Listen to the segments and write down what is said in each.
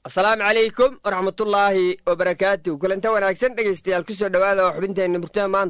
السلام عليكم ورحمة الله وبركاته. كلنتا wanaagsan dhageystayaal ku soo dhawaada xubinteena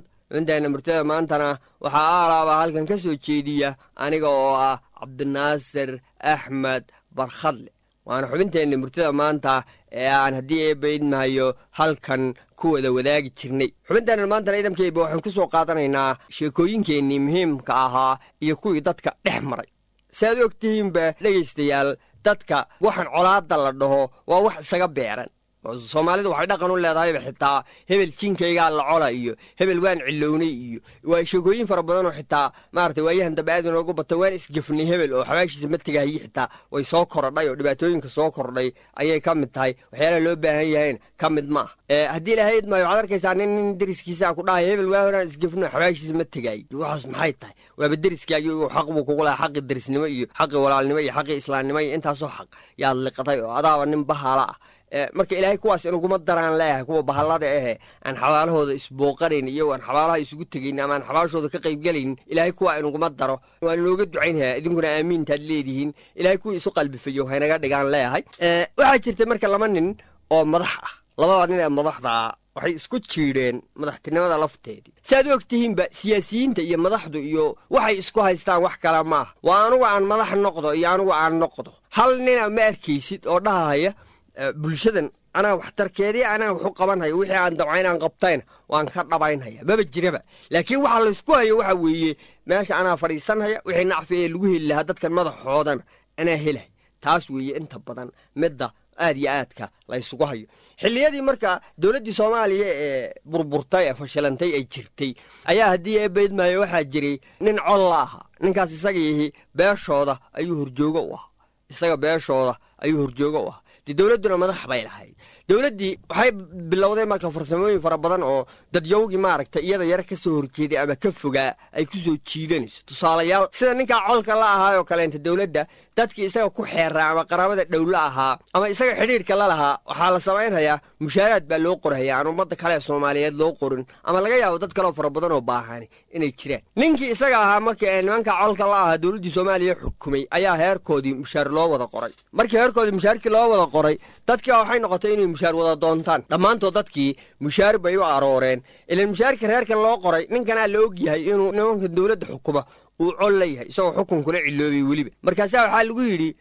murtada maantana waxa aalaaba halkan ka soo jeediya aniga oo ah Cabdinaasir Axmed Barkhadle. waana xubinteena murtada maanta ee aan hadii ay baydnayo halkan ku wada wadaagi jirnay. xubinteena maanta idamkeeba waxaan ku soo qaadanaynaa sheekooyinkeenii muhiimka ahaa iyo kuwii dadka dhex maray. saad ogtihiinba dhageystayaal dadka waxaan colaada la dhaho waa wax isaga beeran. Soomaalidu waxay dhaqan u leedahay xitaa hebel jinkayga la cola iyo hebel waan cilownay iyo waa sheekooyin fara badan oo xitaa maartay waayahan dabaadin ugu batay waan isgafnay hebel oo xawaashiisa matigahay xitaa way soo korodhay oo dhibaatooyinka soo kordhay ayay ka mid tahay waxyaalaha loo baahan yahay ka mid ma haddii ilaahay ma waxaad arkaysaa nin deriskiisa ku dhahay hebel waa horaan isgafno xawaashiisa matigahay waxaas maxay tahay waa deriskaaga oo xaq buu kugu lahaa xaq derisnimo iyo xaq walaalnimo iyo xaq islaamnimo intaas oo xaq yaad liqatay oo adaaba nin bahala marka ilaahay kuwaas inuu kuma daraan leeyahay kuwa bahalada aan xawaalahooda isbooqanayn iyo aan xawaalaha isugu tagayn ama aan xawaashooda ka qayb galayn ilaahay kuwa inuu kuma daro waan looga ducaynaya idinkuna aamiintaad leedihiin ilaahay kuwa isu qalbifayo waxay naga dhigaan leeyahay. waxaa jirta marka laba nin oo madax ah, labada nin ee madaxda waxay isku jiireen madaxtinimada lafteedii. saad ogtihiinba siyaasiyiinta iyo madaxdu iyo waxay isku haystaan wax kale ma aha. waa anugu aan madax noqdo iyo anugu aan noqdo. hal nin ma arkaysid oo dhahaya bulshadan anaa waxtarkeedii anaa wuxuu qabanaya wixii aan dabcayn aan qabtayna waan ka dhabaynaya maba jiraba. laakiin waxa la isku hayo waxa weeye meesha anaa fadhiisanaya wixii nacfi ee lagu heli lahaa dadkan madaxoodana anaa helay. taas weeye inta badan midda aad iyo aadka la isugu hayo. xilliyadii marka dowladdii Soomaaliya ee burburtay ee fashilantay ay jirtay ayaa haddii ay baydmaayo waxaa jiray nin col la ahaa. ninkaas isaga yahi beeshooda ayuu horjoogo u ahaa. isaga beeshooda ayuu horjoogo u ahaa. dowladuna madax bay lahayd. dowladdii waxay bilowday marka farsamooyin fara badan oo dadyowgii maaragtay iyada yar ka soo horjeeday ama ka fogaa ay ku soo jiidanayso. tusaalayaal sida ninkaa colka la ahaayoo kaleenta dowladda dadkii isaga ku xeeraa ama qaraabada dhowla ahaa ama isaga xidhiirka la lahaa waxaa la samaynayaa mushaaraad baa loo qorhayaa aan ummadda kale ee Soomaaliyeed loo qorin ama laga yaabo dad kaloo fara badan oo baahan inay jiraan. ninkii isaga ahaa markii ay nimanka colka la ahaa dowladdii Soomaaliya xukumay ayaa heerkoodii mushaar loo wada qoray. markii heerkoodii mushaarkii loo wada qoray dadkii waxay noqotay inay mushaar wada doontaan. dhammaantood dadkii mushaar bay u arooreen. ilaan mushaarka reerkan loo qoray ninkana la og yahay inuu nimanka dowladda xukuma uu col leeyahay isagoo xukunkuna ciloobay weliba. markaasaa waxaa lagu yidhi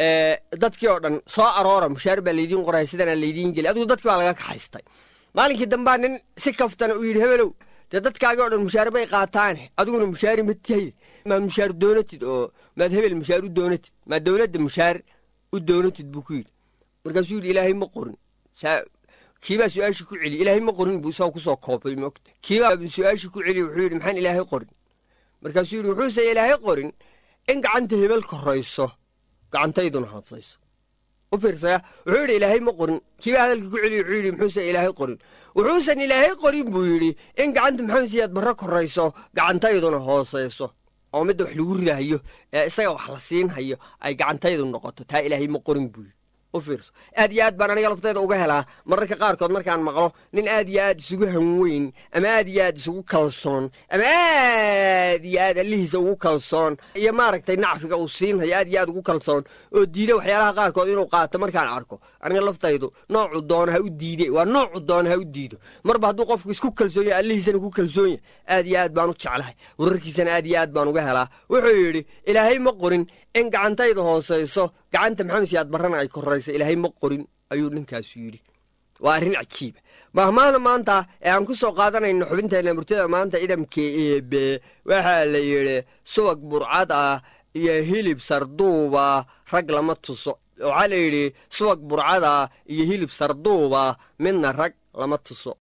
dadkii oo dhan soo aroora mushaar baa laydiin qoraya sidana laydiin geli. adigu dadkii baa laga kaxaystay. maalinkii dambaa nin si kaftana uu yidhi hebelow dee dadkaagii oo dhan mushaar bay qaataane adiguna mushaari ma tihayde maad mushaar doonatid oo maad hebel mushaar u doonatid maad dowladda mushaar u doonatid buu ku yidhi. markaasuu yidhi ilaahay ma qorin. kiibaa su-aashii ku celi ilaahay ma qorin buu isagoo kusoo koobay moogta. kiibaa su-aashii ku celi wuxuu yidhi maxaan ilaahay qorin. markaasuu yidhi wuxuuse ilaahay qorin in gacanta hebel korayso gacantayduna hoosayso. u fiirsaya wuxuu yidhi ilaahay ma qorin. kiibaa hadalkii ku celi wuxuu yidhi muxuuse ilaahay qorin. wuxuusan ilaahay qorin buu yidhi in gacanta maxamed siyaad barre korayso gacantayduna hoosayso oo midda wax lagu ridahayo ee isaga wax la siinhayo ay gacantaydu noqoto. taa ilaahay ma qorin buu yidhi. u fiirso aad iyo aad baan aniga lafteeda uga helaa mararka qaarkood markaan maqlo nin aad iyo aad isugu hanweyn ama aad iyo aad isugu kalsoon ama aad iyo aad allihiisa ugu kalsoon iyo maaragtay nacfiga uu siinhayo aad iyo aad ugu kalsoon oo diida waxyaalaha qaarkood inuu qaato markaan arko aniga laftaydu noocu doona ha u diide waa noocu doona ha u diido. marba hadduu qofku isku kalsoon yahay allihiisana ku kalsoon yahay aad iyo aad baan u jeclahay wararkiisana aad iyo aad baan uga helaa. wuxuu yidhi ilaahay ma qorin in gacantayda hoosayso gacanta maxamed siyaad barrana ay korayso ilaahay ma qorin ayuu ninkaasu yidhi. waa arrin cajiiba. mahmaahda maanta ee aan ku soo qaadanayno xubinteena murtada maanta idamka eebe waxaa la yidhi subag burcad ah iyo hilib sarduuba rag lama tuso. waxaa la yidhi subag burcad ah iyo hilib sarduuba midna rag lama tuso.